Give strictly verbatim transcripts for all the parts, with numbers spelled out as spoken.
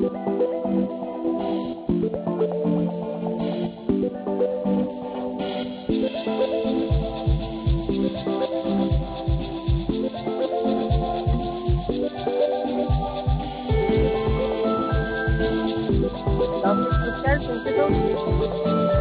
L'entrée sociale, c'est plutôt.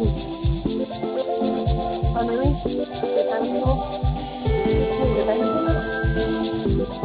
Ah mais oui, c'est pas le temps. C'est pas le temps.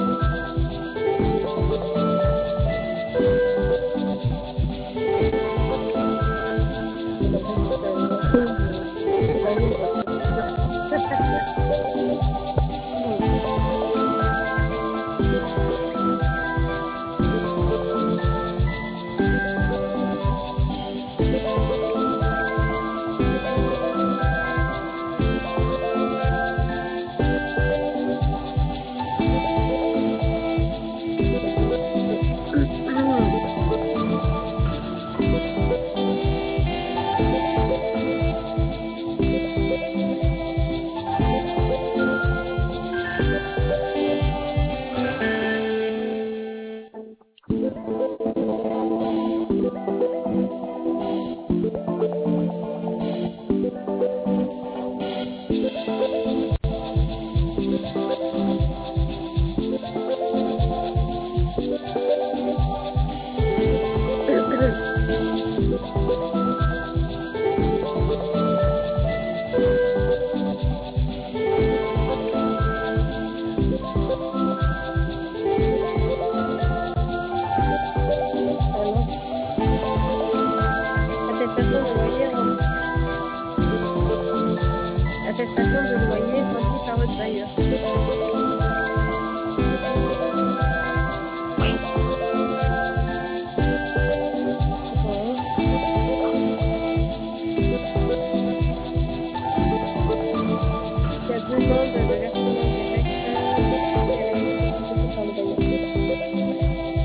Attestation de loyer remplie. Attestation de loyer remplie par le bailleur. Il y a demande de versement direct et elle est exécutée par le bailleur.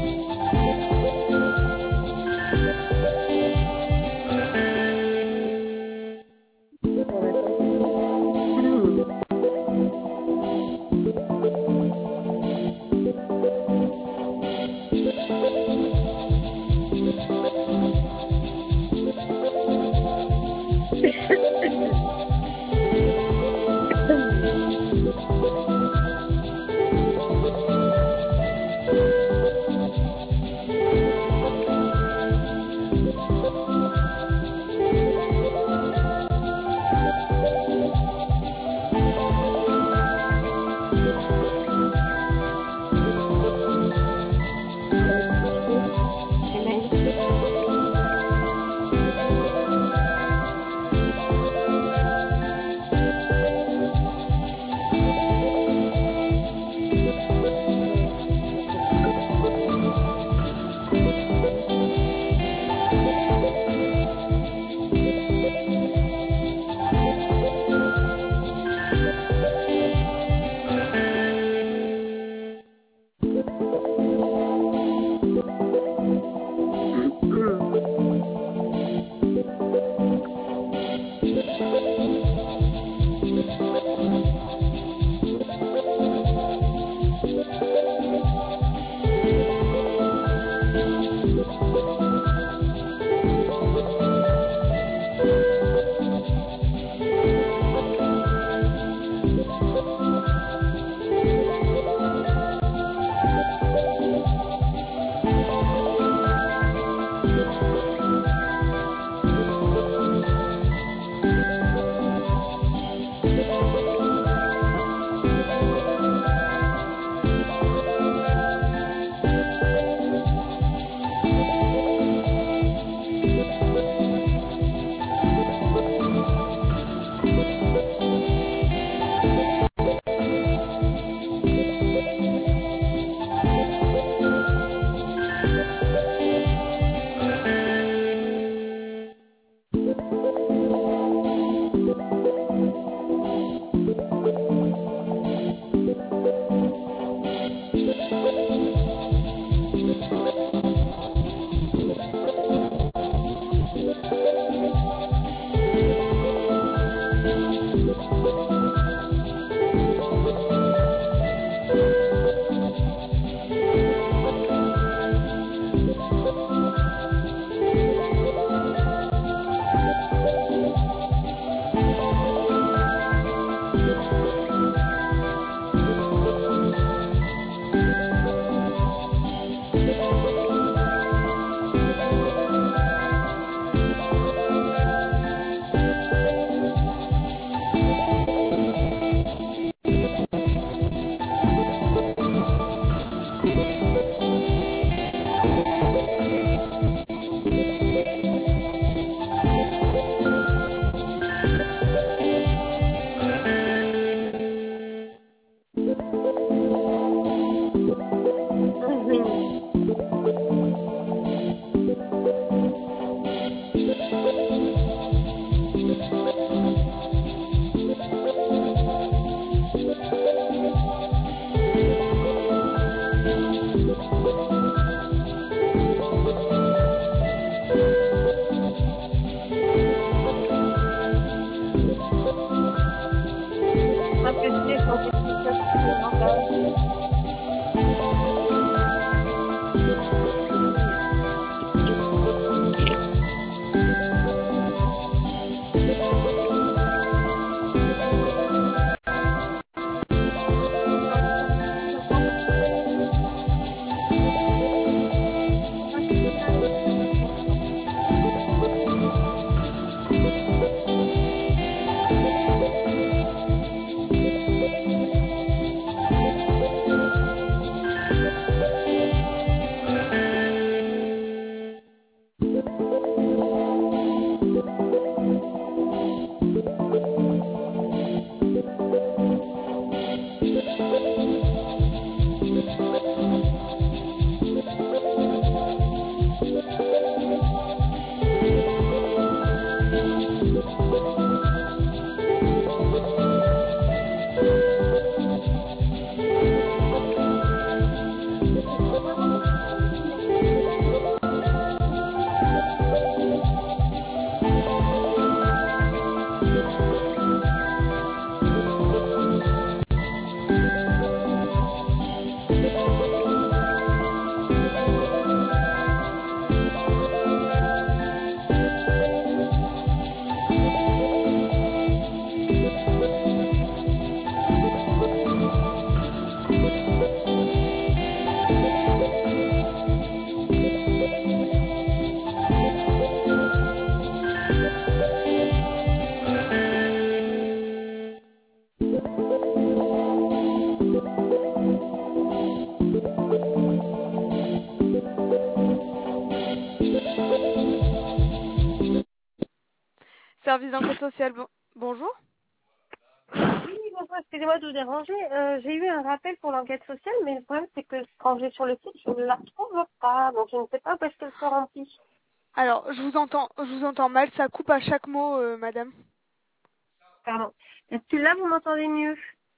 ça. Service d'enquête sociale, bon- bonjour. Oui, bonjour, excusez-moi de vous déranger. Euh, j'ai eu un rappel pour l'enquête sociale, mais le problème c'est que quand je vais sur le site, je ne la retrouve pas. Donc je ne sais pas où est-ce qu'elle se remplit. Alors, je vous entends, je vous entends mal, ça coupe à chaque mot, euh, madame. Pardon. Est-ce que là vous m'entendez mieux?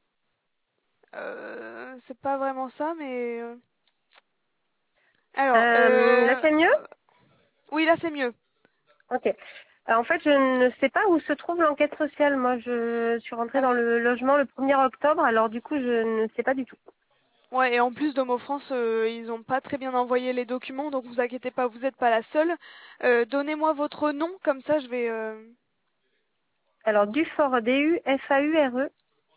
Euh, c'est pas vraiment ça, mais... euh, Alors, euh, Là euh... c'est mieux? oui, là c'est mieux. Ok. Euh, en fait, je ne sais pas où se trouve l'enquête sociale. Moi, je suis rentrée Ah dans oui. le logement le premier octobre, alors du coup, je ne sais pas du tout. Ouais, et en plus, Domo France, euh, ils ont pas très bien envoyé les documents, donc vous inquiétez pas, vous n'êtes pas la seule. Euh, donnez-moi votre nom, comme ça je vais... euh, Alors, Dufort, D U F A U R E,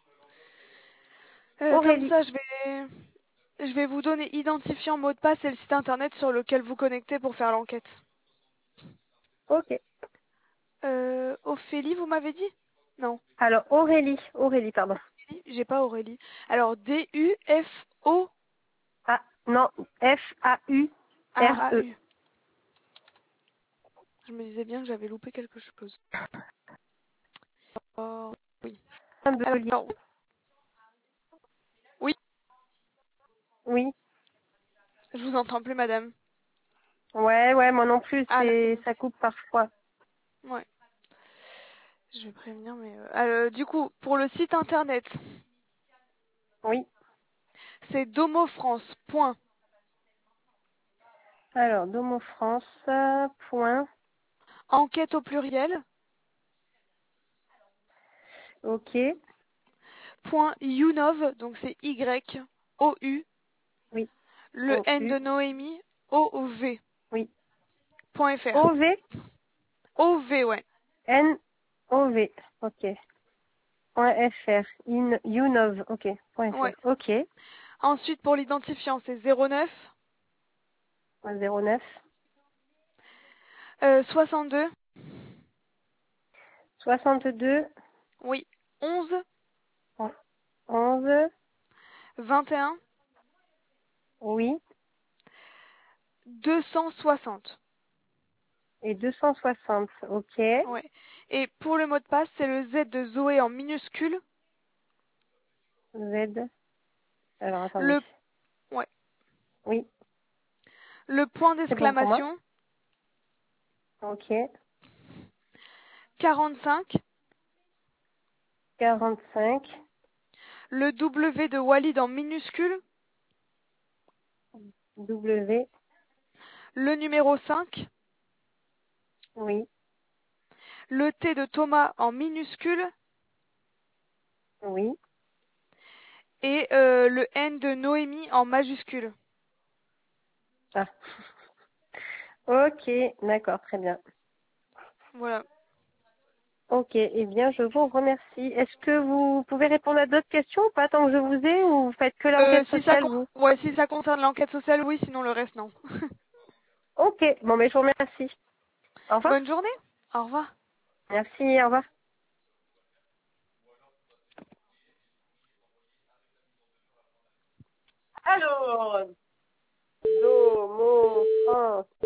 euh, comme Aurélie. ça je vais... Je vais vous donner identifiant, mot de passe et le site internet sur lequel vous connectez pour faire l'enquête. Ok. Euh, Ophélie, vous m'avez dit? Non, Alors, Aurélie. Aurélie, pardon. j'ai pas Aurélie. Alors, D U F O Ah, non, F A U R A A E. U. Je me disais bien que j'avais loupé quelque chose. Oh, oui. Belier. Alors, oui, Oui. je vous entends plus, madame. Ouais, ouais, moi non plus, Ah, là, c'est c'est mieux. ça coupe parfois. Ouais, je vais prévenir, mais... euh, euh, du coup, pour le site internet, Oui. c'est domofrance. Point. Alors, Domo France, euh, point. Enquête au pluriel. Ok. Point Younov, donc c'est Y O U. Oui. Le O N U. de Noémie. O V. Oui. Point F R. O V. O V, ouais. N O V. Ok. Point F R. In Younov. Ok. Point F Ouais. R. Ok. Ensuite, pour l'identifiant, c'est zéro neuf Point zéro neuf. euh, soixante-deux. Soixante-deux. Oui. onze Onze. vingt et un Oui. deux cent soixante. Et deux cent soixante. Ok. Ouais. Et pour le mot de passe, c'est le Z de Zoé en minuscule. Z. Alors, attendez. Le, ouais. Oui. Le point C'est bon pour moi. d'exclamation. Ok. quarante-cinq. Quarante-cinq. Le W de Walid en minuscule. W. Le numéro cinq. Oui. Le T de Thomas en minuscule. Oui. et euh, le N de Noémie en majuscule. Ah. Ok, d'accord, très bien. Voilà. Ok, eh bien, je vous remercie. Est-ce que vous pouvez répondre à d'autres questions ou pas tant que je vous ai, ou vous faites que Euh, l'enquête si ça, sociale, con- vous? ouais, si ça concerne l'enquête sociale, oui, sinon le reste, non. Ok, bon, mais je vous remercie. Au revoir. Bonne journée. Au revoir. Merci, au revoir. Alors, Do, Mo, France.